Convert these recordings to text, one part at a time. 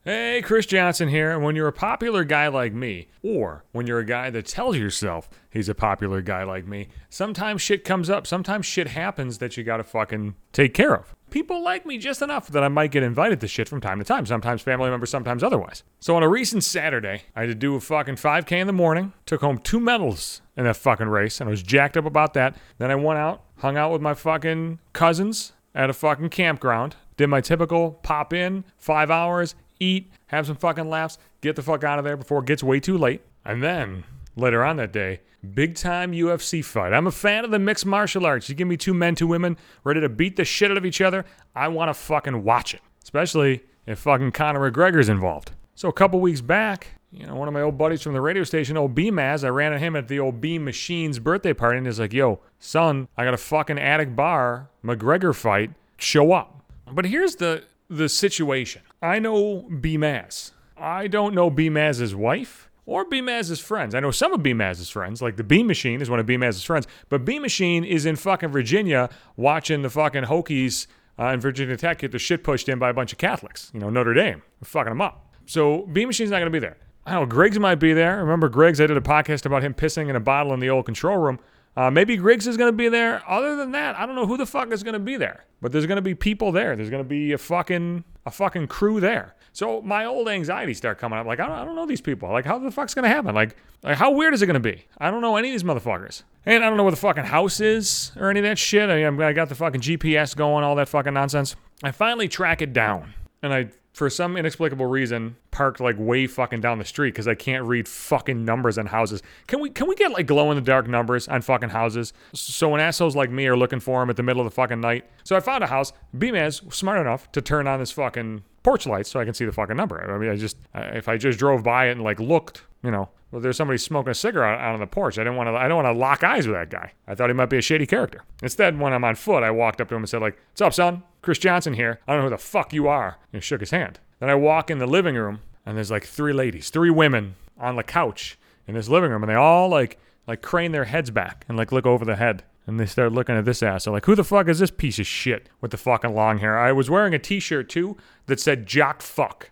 Hey, Chris Johnson here. And when you're a popular guy like me, or when you're a guy that tells yourself he's a popular guy like me, sometimes shit comes up. Sometimes shit happens that you gotta fucking take care of. People like me just enough that I might get invited to shit from time to time. Sometimes family members, sometimes otherwise. So on a recent Saturday, I had to do a fucking 5K in the morning. Took home 2 medals in that fucking race, and I was jacked up about that. Then I went out, hung out with my fucking cousins at a fucking campground. Did my typical pop in, 5 hours, eat, have some fucking laughs, get the fuck out of there before it gets way too late. And then, later on that day, big time UFC fight. I'm a fan of the mixed martial arts. You give me 2 men, 2 women, ready to beat the shit out of each other, I want to fucking watch it. Especially if fucking Conor McGregor's involved. So a couple weeks back, one of my old buddies from the radio station, old B-Maz, I ran at him at the old B Machine's birthday party, and he's like, yo, son, I got a fucking Attic Bar McGregor fight. Show up. But here's the situation. I know B-Maz. I don't know B-Maz's wife or B-Maz's friends. I know some of B-Maz's friends, like the B Machine is one of B-Maz's friends, but B Machine is in fucking Virginia watching the fucking Hokies in Virginia Tech get the shit pushed in by a bunch of Catholics. Notre Dame. They're fucking them up. So B Machine's not going to be there. I don't know, Griggs might be there. Remember Griggs? I did a podcast about him pissing in a bottle in the old control room. Maybe Griggs is going to be there. Other than that, I don't know who the fuck is going to be there. But there's going to be people there. There's going to be a fucking crew there. So my old anxieties start coming up. Like, I don't know these people. Like, how the fuck's going to happen? Like, how weird is it going to be? I don't know any of these motherfuckers. And I don't know where the fucking house is or any of that shit. I got the fucking GPS going, all that fucking nonsense. I finally track it down. And I, for some inexplicable reason, parked like way fucking down the street because I can't read fucking numbers on houses. Can we get like glow in the dark numbers on fucking houses? So when assholes like me are looking for them at the middle of the fucking night. So I found a house. B-Man's smart enough to turn on this fucking porch light so I can see the fucking number. I mean, if I just drove by it and like looked, well, there's somebody smoking a cigarette out on the porch. I don't want to lock eyes with that guy. I thought he might be a shady character. Instead, when I'm on foot, I walked up to him and said like, "What's up, son? Chris Johnson here. I don't know who the fuck you are." And he shook his hand. Then I walk in the living room and there's like 3 women on the couch in this living room, and they all like crane their heads back and like look over the head. And they start looking at this ass. They're like, who the fuck is this piece of shit with the fucking long hair? I was wearing a t-shirt too that said Jock Fuck.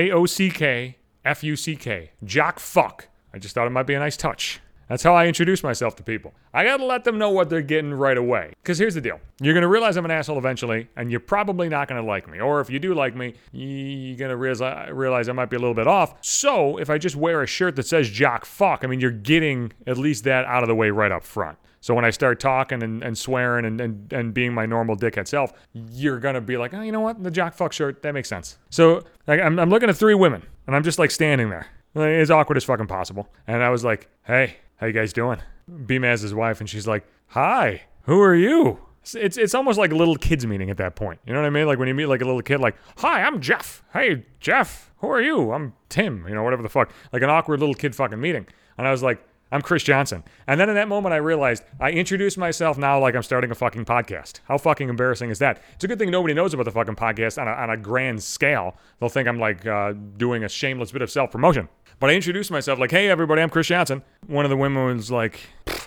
Jockfuck. Jock Fuck. I just thought it might be a nice touch. That's how I introduce myself to people. I gotta let them know what they're getting right away. Because here's the deal. You're gonna realize I'm an asshole eventually, and you're probably not gonna like me. Or if you do like me, you're gonna realize I might be a little bit off. So if I just wear a shirt that says Jock Fuck, you're getting at least that out of the way right up front. So when I start talking and swearing and being my normal dickhead self, you're going to be like, oh, you know what? The Jock Fuck shirt, that makes sense. So I'm looking at 3 women, and I'm just like standing there. Like, as awkward as fucking possible. And I was like, hey, how you guys doing? B-Maz's wife, and she's like, hi, who are you? It's almost like a little kids meeting at that point. You know what I mean? Like when you meet like a little kid, like, hi, I'm Jeff. Hey, Jeff, who are you? I'm Tim, whatever the fuck. Like an awkward little kid fucking meeting. And I was like, I'm Chris Johnson. And then in that moment, I realized I introduced myself now like I'm starting a fucking podcast. How fucking embarrassing is that? It's a good thing nobody knows about the fucking podcast on a grand scale. They'll think I'm like doing a shameless bit of self-promotion. But I introduced myself like, hey, everybody, I'm Chris Johnson. One of the women was like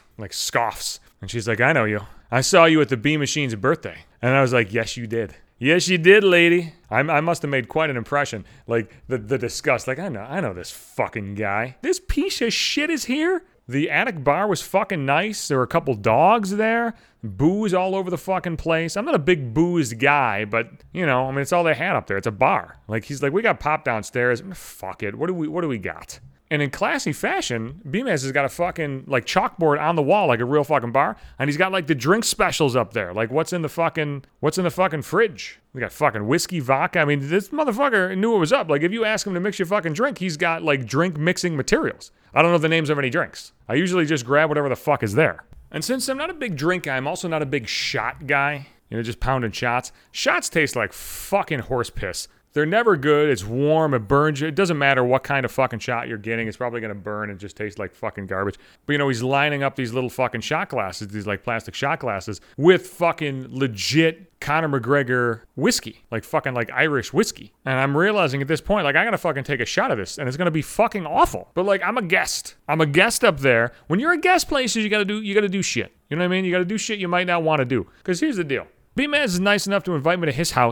scoffs. And she's like, I know you. I saw you at the B Machine's birthday. And I was like, yes, you did. Yes, you did, lady. I must have made quite an impression. Like the disgust. Like, I know this fucking guy. This piece of shit is here? The Attic Bar was fucking nice. There were a couple dogs there. Booze all over the fucking place. I'm not a big booze guy, but, it's all they had up there. It's a bar. Like, he's like, we got pop downstairs. Fuck it. What do we got? And in classy fashion, B-Maz has got a fucking, like, chalkboard on the wall, like a real fucking bar. And he's got, like, the drink specials up there. Like, what's in the fucking fridge? We got fucking whiskey, vodka. This motherfucker knew what was up. Like, if you ask him to mix your fucking drink, he's got, like, drink mixing materials. I don't know the names of any drinks. I usually just grab whatever the fuck is there. And since I'm not a big drink guy, I'm also not a big shot guy. Just pounding shots. Shots taste like fucking horse piss. They're never good. It's warm. It burns you. It doesn't matter what kind of fucking shot you're getting. It's probably going to burn and just taste like fucking garbage. But, he's lining up these little fucking shot glasses, these like plastic shot glasses with fucking legit Conor McGregor whiskey, like fucking like Irish whiskey. And I'm realizing at this point, like I got to fucking take a shot of this and it's going to be fucking awful. But like I'm a guest. I'm a guest up there. When you're a guest places, you got to do shit. You know what I mean? You got to do shit you might not want to do. Because here's the deal. B-Maz is nice enough to invite me to his house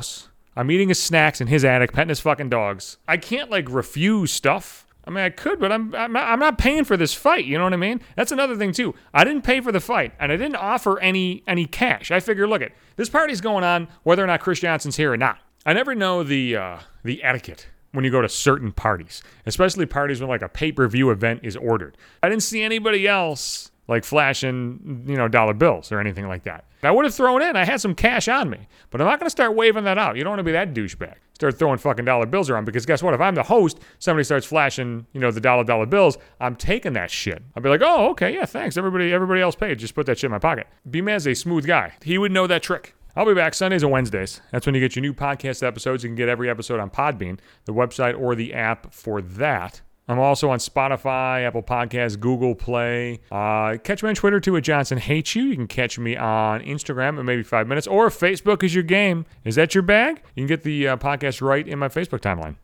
I'm eating his snacks in his attic, petting his fucking dogs. I can't refuse stuff. I mean, I could, but I'm not paying for this fight. You know what I mean? That's another thing too. I didn't pay for the fight, and I didn't offer any cash. I figure, look it, this party's going on whether or not Chris Johnson's here or not. I never know the etiquette when you go to certain parties, especially parties when a pay-per-view event is ordered. I didn't see anybody else flashing, dollar bills or anything like that. I would have thrown in. I had some cash on me, but I'm not going to start waving that out. You don't want to be that douchebag. Start throwing fucking dollar bills around, because guess what? If I'm the host, somebody starts flashing, the dollar bills, I'm taking that shit. I'll be like, oh, okay, yeah, thanks. Everybody else paid. Just put that shit in my pocket. B-Man's a smooth guy. He would know that trick. I'll be back Sundays and Wednesdays. That's when you get your new podcast episodes. You can get every episode on Podbean, the website or the app for that. I'm also on Spotify, Apple Podcasts, Google Play. Catch me on Twitter, too, at Johnson Hates You. You can catch me on Instagram at maybe 5 minutes. Or if Facebook is your game, is that your bag? You can get the podcast right in my Facebook timeline.